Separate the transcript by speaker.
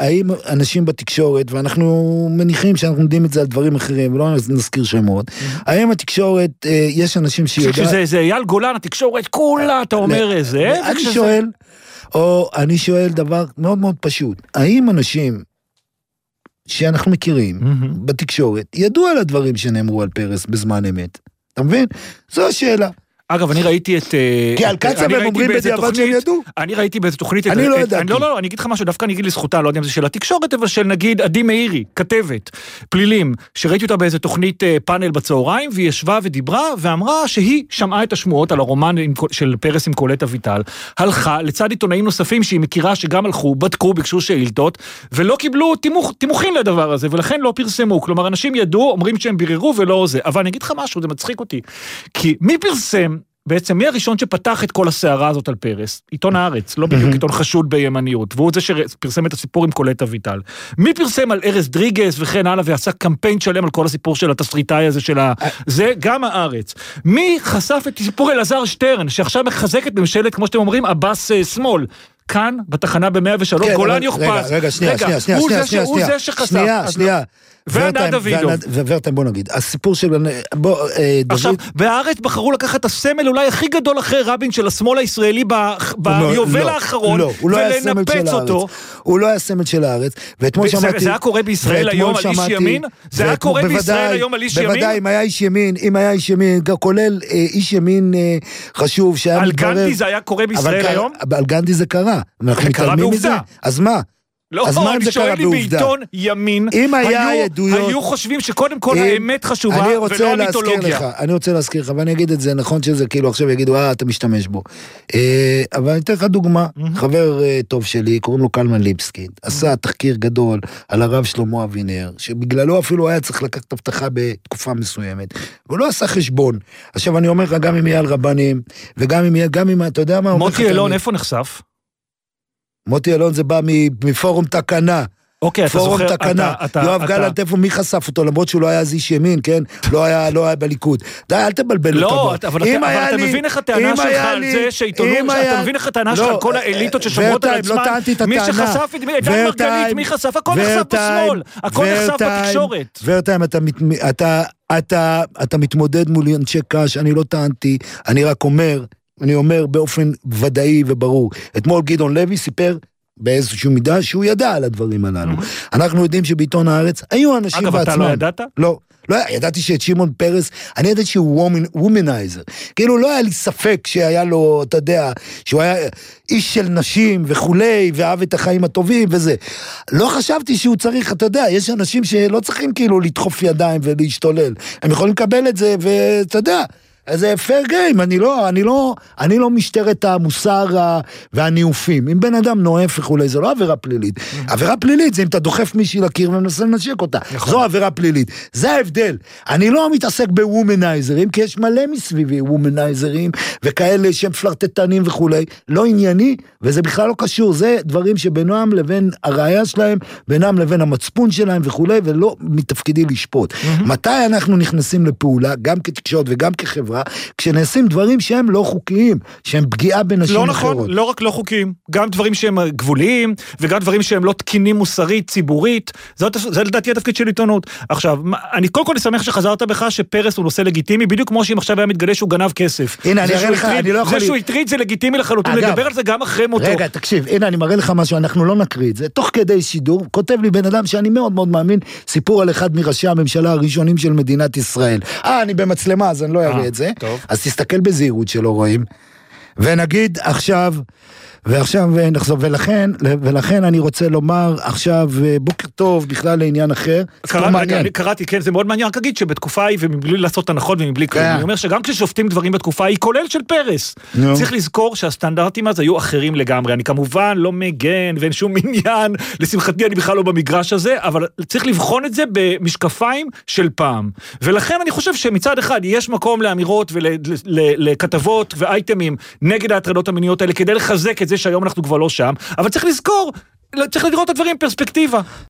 Speaker 1: האם אנשים בתקשורת, ואנחנו מניחים שאנחנו יודעים את זה על דברים אחרים, ולא נזכיר שמות, האם התקשורת, יש אנשים שיודע...
Speaker 2: זה אייל גולן, התקשורת כולה, אתה אומר איזה...
Speaker 1: אני שואל דבר מאוד מאוד פשוט, האם אנשים שאנחנו מכירים בתקשורת, ידעו על הדברים שנאמרו על פרס בזמן אמת? אתה מבין? זו השאלה.
Speaker 2: אגב, אני ראיתי את...
Speaker 1: כי על קצב הם אומרים בדיעבד שהם ידעו.
Speaker 2: אני ראיתי באיזו תוכנית...
Speaker 1: אני לא ידעתי.
Speaker 2: לא, אני אגיד לך משהו, דווקא אני אגיד לזכותה, לא יודע אם זה של התקשורת, אבל של נגיד עדי מאירי, כתבת, פלילים, שראיתי אותה באיזו תוכנית פאנל בצהריים, והיא ישבה ודיברה, ואמרה שהיא שמעה את השמועות על הרומן של פרס עם קולט אביטל, הלכה לצד עיתונאים נוספים שהיא מכירה שגם הלכו, בדקו, ביקשו שאילתות, ולא קיבלו תימוכין לדבר הזה, ולכן לא פרסמו. כלומר, אנשים ידעו, אומרים שהם ביררו ולא זה. אבל אני אגיד לך משהו, זה מצחיק אותי. כי מי פרסם בעצם מי הראשון שפתח את כל הסערה הזאת על פרס? עיתון הארץ, לא בדיוק עיתון חשוד בימניות, והוא זה שפרסם את הסיפור עם קולט אביטל. מי פרסם על ארז דריגס וכן הלאה, ועשה קמפיין שלם על כל הסיפור של התסריטאי הזה זה גם הארץ. מי חשף את סיפור אלעזר שטרן, שעכשיו מחזק את ממשלת, כמו שאתם אומרים, אבס שמאל, כאן, בתחנה ב-103, גולן יוחפז.
Speaker 1: רגע, שנייה.
Speaker 2: הוא זה שחשף.
Speaker 1: שנייה.
Speaker 2: וענד אבידו.
Speaker 1: ורתם, בוא נגיד, הסיפור של...
Speaker 2: עכשיו, בארץ בחרו לקחת את הסמל אולי הכי גדול אחרי רבין של השמאל הישראלי ביובל האחרון, ולנפץ אותו.
Speaker 1: הוא לא היה סמל של הארץ, ואתמול שמעתי...
Speaker 2: זה היה קורה בישראל היום על איש ימין? זה היה קורה בישראל היום על איש ימין?
Speaker 1: בוודאי, אם היה איש ימין, כולל איש ימין חשוב,
Speaker 2: על גנדי זה היה קורה בישראל היום?
Speaker 1: על גנדי זה קרה. אנחנו מתעלמים מזה. אז מה?
Speaker 2: לא, אני שואל לי בעיתון ימין, היו חושבים שקודם כל האמת חשובה ולא המיתולוגיה.
Speaker 1: אני רוצה להזכיר לך, ואני אגיד את זה, נכון שזה כאילו עכשיו יגידו, אתה משתמש בו. אבל אני אתן לך דוגמה, חבר טוב שלי, קוראים לו קלמן ליבסקין, עשה תחקיר גדול על הרב שלמה אבינר, שבגללו אפילו היה צריך לקחת הבטחה בתקופה מסוימת, והוא לא עשה חשבון. עכשיו אני אומר לך, גם אם יהיה על רבנים, וגם אם אתה יודע מה...
Speaker 2: מוטי אלון, איפה נחשף?
Speaker 1: מוטי אלון זה בא מפורום תקנה.
Speaker 2: אוקיי, אתה זוכר,
Speaker 1: יואב גלנט, איפה מי חשף אותו, למרות שהוא לא היה אז איש ימין, כן? לא היה בליכוד. די, אל תבלבל אותו.
Speaker 2: לא, אבל אתה מבין איך הטענה שלך על זה שעיתונות, אתה מבין איך הטענה שלך על כל האליטות ששומרות על עצמן, מי שחשף, דן מרגלית, מי חשף, הכל נחשף בשמאל, הכל נחשף בתקשורת. ורטיים,
Speaker 1: אתה מתמודד מול אנשי קש, אני לא טענתי, אני אומר באופן ודאי וברור. אתמול גדעון לוי סיפר באיזשהו מידה שהוא ידע על הדברים הללו. אנחנו יודעים שבעיתון הארץ היו אנשים בעצמם.
Speaker 2: אגב, אתה לא ידעת?
Speaker 1: לא, ידעתי שאת שמעון פרס, אני ידעתי שהוא וומנייזר. כאילו לא היה לי ספק שהיה לו, אתה יודע, שהוא היה איש של נשים וכולי, ואהב את החיים הטובים וזה. לא חשבתי שהוא צריך, אתה יודע, יש אנשים שלא צריכים כאילו לדחוף ידיים ולהשתולל. הם יכולים לקבל את זה, ואתה יודע, אז זה fair game, אני לא משטרת המוסר והניופים. אם בן אדם נואף וכולי, זה לא עבירה פלילית. עבירה פלילית זה אם אתה דוחף מישהי לקיר ומנסה לנשק אותה. זו עבירה פלילית. זה ההבדל. אני לא מתעסק בוומנייזרים, כי יש מלא מסביבי וומנייזרים, וכאלה שהם פלרטטנים וכולי. לא ענייני, וזה בכלל לא קשור. זה דברים שבינם לבין הראייה שלהם, בינם לבין המצפון שלהם וכולי, ולא מתפקידי לשפוט. מתי אנחנו נכנסים לפעולה, גם כתקשורת וגם כחברה, כשנעשים דברים שהם לא חוקיים, שהם פגיעה בנשים אחרות.
Speaker 2: לא נכון, לא רק לא חוקיים, גם דברים שהם גבוליים, וגם דברים שהם לא תקינים מוסרית, ציבורית, זה לדעתי התפקיד של עיתונות. עכשיו, אני קודם כל אשמח שחזרת בך שפרס הוא נושא לגיטימי, בדיוק כמו שאם עכשיו היה מתגלה שהוא גנב כסף.
Speaker 1: הנה, אני אראה לך, אני לא יכול...
Speaker 2: זה שהוא הטריד זה לגיטימי לחלוטין, לדבר על זה גם אחרי מותו.
Speaker 1: רגע, תקשיב, הנה, אני מראה לך משהו, אנחנו לא נקריא את זה. תוך כדי שידור, כותב לי בן אדם שאני מאוד מאוד מאמין, סיפור על אחד מראשי הממשלה הראשונים של מדינת ישראל. אני במצלמה, אז אני לא אראה את זה. אז תסתכל בזהירות שלא רואים, ונגיד עכשיו, ולכן אני רוצה לומר עכשיו, בוקר טוב בכלל לעניין אחר.
Speaker 2: אני קראתי, כן, זה מאוד מעניין, רק אגיד שבתקופה היא, ומבלי לעשות הנחות ומבלי כלום, אני אומר שגם כששופטים דברים בתקופה היא, כולל של פרס, צריך לזכור שהסטנדרטים אז היו אחרים לגמרי, אני כמובן לא מגן, ואין שום עניין, לשמחתי אני בכלל לא במגרש הזה, אבל צריך לבחון את זה במשקפיים של פעם, ולכן אני חושב שמצד אחד יש מקום לאמירות ולכתבות ואייטמים נגד ההטרדות המיניות האלה, כדי לחזק את זה שהיום אנחנו כבר לא שם, אבל צריך לזכור, צריך לראות את הדברים פרספקטיבה.